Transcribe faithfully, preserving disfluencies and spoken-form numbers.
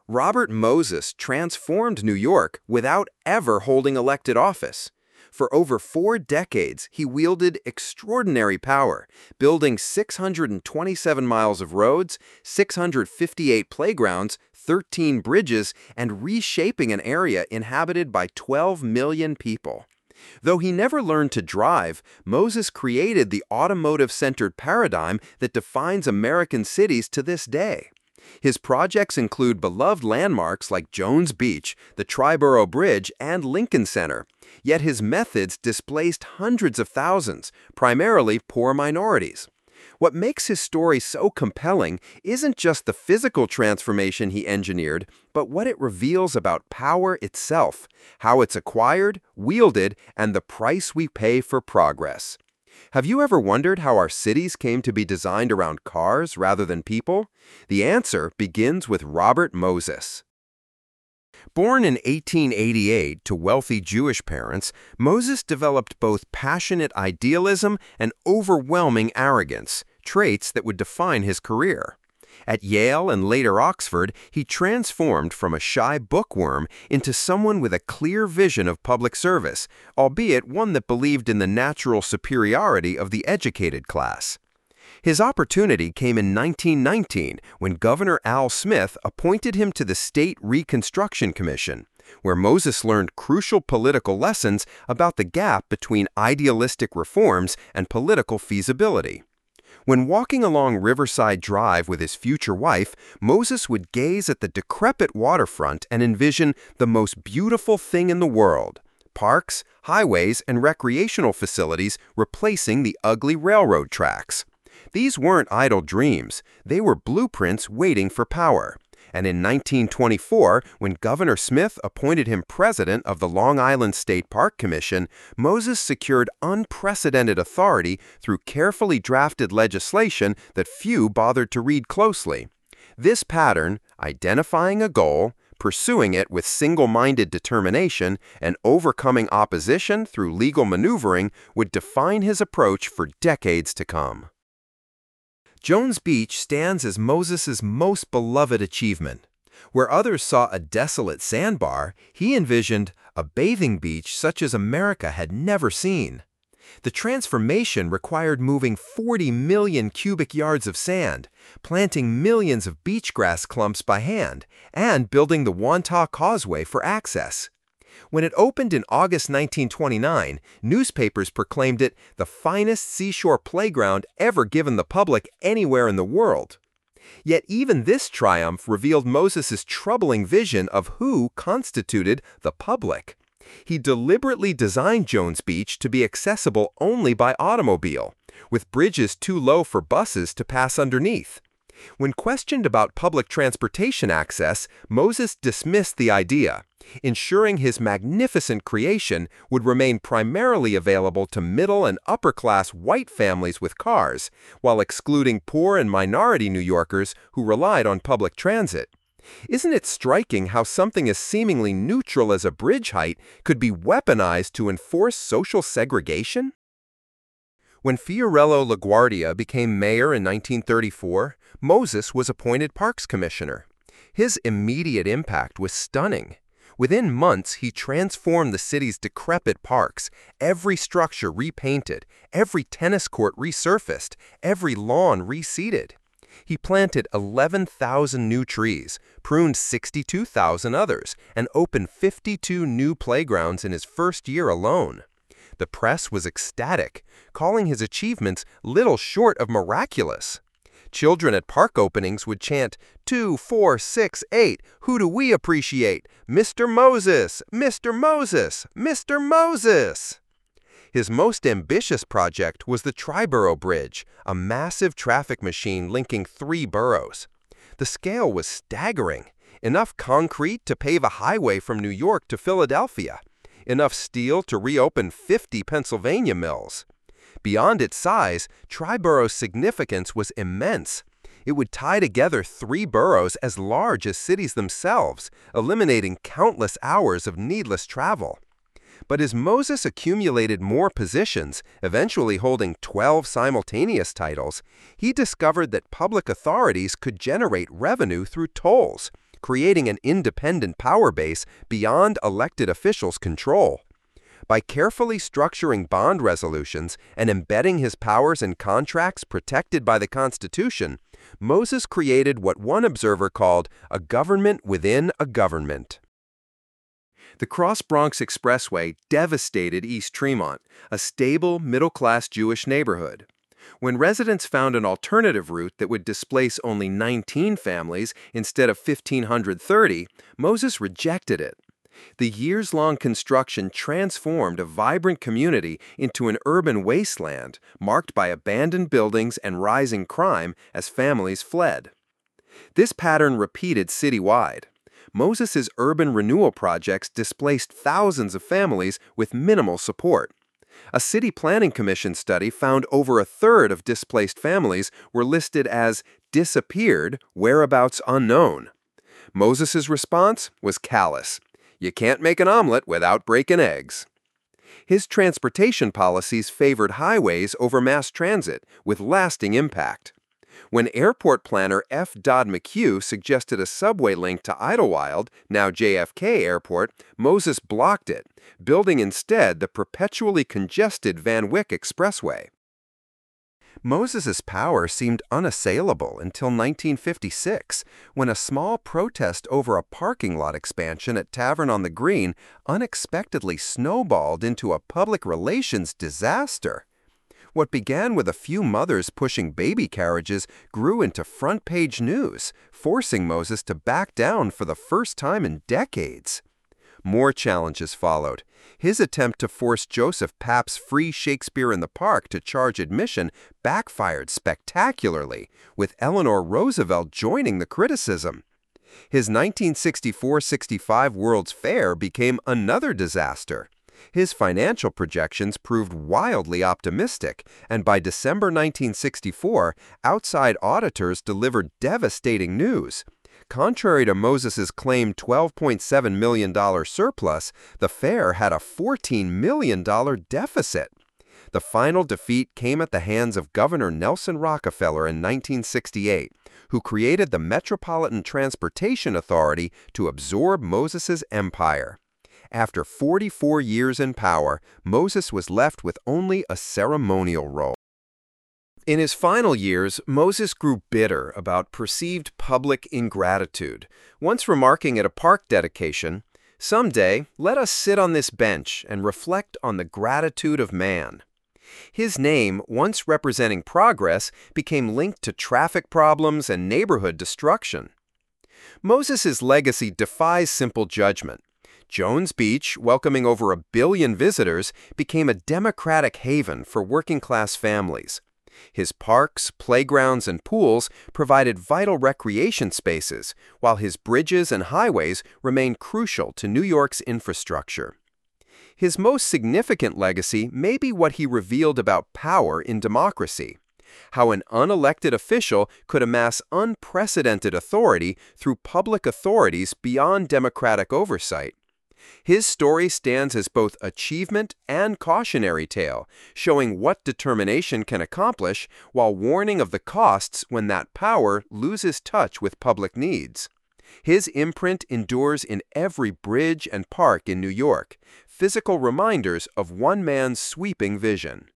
Robert Moses transformed New York without ever holding elected office. For over four decades, he wielded extraordinary power, building six hundred twenty-seven miles of roads, six hundred fifty-eight playgrounds, thirteen bridges, and reshaping an area inhabited by twelve million people. Though he never learned to drive, Moses created the automotive-centered paradigm that defines American cities to this day. His projects include beloved landmarks like Jones Beach, the Triborough Bridge, and Lincoln Center. Yet his methods displaced hundreds of thousands, primarily poor minorities. What makes his story so compelling isn't just the physical transformation he engineered, but what it reveals about power itself, how it's acquired, wielded, and the price we pay for progress. Have you ever wondered how our cities came to be designed around cars rather than people? The answer begins with Robert Moses. Born in eighteen eighty-eight to wealthy Jewish parents, Moses developed both passionate idealism and overwhelming arrogance, traits that would define his career. At Yale and later Oxford, he transformed from a shy bookworm into someone with a clear vision of public service, albeit one that believed in the natural superiority of the educated class. His opportunity came in nineteen nineteen when Governor Al Smith appointed him to the State Reconstruction Commission, where Moses learned crucial political lessons about the gap between idealistic reforms and political feasibility. When walking along Riverside Drive with his future wife, Moses would gaze at the decrepit waterfront and envision the most beautiful thing in the world: parks, highways, and recreational facilities replacing the ugly railroad tracks. These weren't idle dreams, they were blueprints waiting for power. And in nineteen twenty-four, when Governor Smith appointed him president of the Long Island State Park Commission, Moses secured unprecedented authority through carefully drafted legislation that few bothered to read closely. This pattern, identifying a goal, pursuing it with single-minded determination, and overcoming opposition through legal maneuvering, would define his approach for decades to come. Jones Beach stands as Moses's most beloved achievement. Where others saw a desolate sandbar, he envisioned a bathing beach such as America had never seen. The transformation required moving forty million cubic yards of sand, planting millions of beach grass clumps by hand, and building the Wantagh Causeway for access. When it opened in August nineteen twenty-nine, newspapers proclaimed it the finest seashore playground ever given the public anywhere in the world. Yet even this triumph revealed Moses's troubling vision of who constituted the public. He deliberately designed Jones Beach to be accessible only by automobile, with bridges too low for buses to pass underneath. When questioned about public transportation access, Moses dismissed the idea, ensuring his magnificent creation would remain primarily available to middle and upper-class white families with cars, while excluding poor and minority New Yorkers who relied on public transit. Isn't it striking how something as seemingly neutral as a bridge height could be weaponized to enforce social segregation? When Fiorello LaGuardia became mayor in nineteen thirty-four, Moses was appointed Parks Commissioner. His immediate impact was stunning. Within months, he transformed the city's decrepit parks, every structure repainted, every tennis court resurfaced, every lawn reseeded. He planted eleven thousand new trees, pruned sixty-two thousand others, and opened fifty-two new playgrounds in his first year alone. The press was ecstatic, calling his achievements little short of miraculous. Children at park openings would chant, two, four, six, eight, who do we appreciate? Mister Moses! Mister Moses! Mister Moses! His most ambitious project was the Triborough Bridge, a massive traffic machine linking three boroughs. The scale was staggering, enough concrete to pave a highway from New York to Philadelphia, enough steel to reopen fifty Pennsylvania mills. Beyond its size, Triborough's significance was immense. It would tie together three boroughs as large as cities themselves, eliminating countless hours of needless travel. But as Moses accumulated more positions, eventually holding twelve simultaneous titles, he discovered that public authorities could generate revenue through tolls, creating an independent power base beyond elected officials' control. By carefully structuring bond resolutions and embedding his powers in contracts protected by the Constitution, Moses created what one observer called a government within a government. The Cross Bronx Expressway devastated East Tremont, a stable, middle-class Jewish neighborhood. When residents found an alternative route that would displace only nineteen families instead of one thousand five hundred thirty, Moses rejected it. The years-long construction transformed a vibrant community into an urban wasteland marked by abandoned buildings and rising crime as families fled. This pattern repeated citywide. Moses's urban renewal projects displaced thousands of families with minimal support. A city planning commission study found over a third of displaced families were listed as disappeared, whereabouts unknown. Moses's response was callous. You can't make an omelet without breaking eggs. His transportation policies favored highways over mass transit, with lasting impact. When airport planner F. Dodd McHugh suggested a subway link to Idlewild, now J F K Airport, Moses blocked it, building instead the perpetually congested Van Wyck Expressway. Moses's power seemed unassailable until nineteen fifty-six, when a small protest over a parking lot expansion at Tavern on the Green unexpectedly snowballed into a public relations disaster. What began with a few mothers pushing baby carriages grew into front-page news, forcing Moses to back down for the first time in decades. More challenges followed. His attempt to force Joseph Papp's Free Shakespeare in the Park to charge admission backfired spectacularly, with Eleanor Roosevelt joining the criticism. His nineteen sixty-four sixty-five World's Fair became another disaster. His financial projections proved wildly optimistic, and by December nineteen sixty-four, outside auditors delivered devastating news. Contrary to Moses's claimed twelve point seven million dollars surplus, the fair had a fourteen million dollars deficit. The final defeat came at the hands of Governor Nelson Rockefeller in nineteen sixty-eight, who created the Metropolitan Transportation Authority to absorb Moses's empire. After forty-four years in power, Moses was left with only a ceremonial role. In his final years, Moses grew bitter about perceived public ingratitude, once remarking at a park dedication, "Someday, let us sit on this bench and reflect on the gratitude of man." His name, once representing progress, became linked to traffic problems and neighborhood destruction. Moses's legacy defies simple judgment. Jones Beach, welcoming over a billion visitors, became a democratic haven for working-class families. His parks, playgrounds, and pools provided vital recreation spaces, while his bridges and highways remained crucial to New York's infrastructure. His most significant legacy may be what he revealed about power in democracy, how an unelected official could amass unprecedented authority through public authorities beyond democratic oversight. His story stands as both achievement and cautionary tale, showing what determination can accomplish while warning of the costs when that power loses touch with public needs. His imprint endures in every bridge and park in New York, physical reminders of one man's sweeping vision.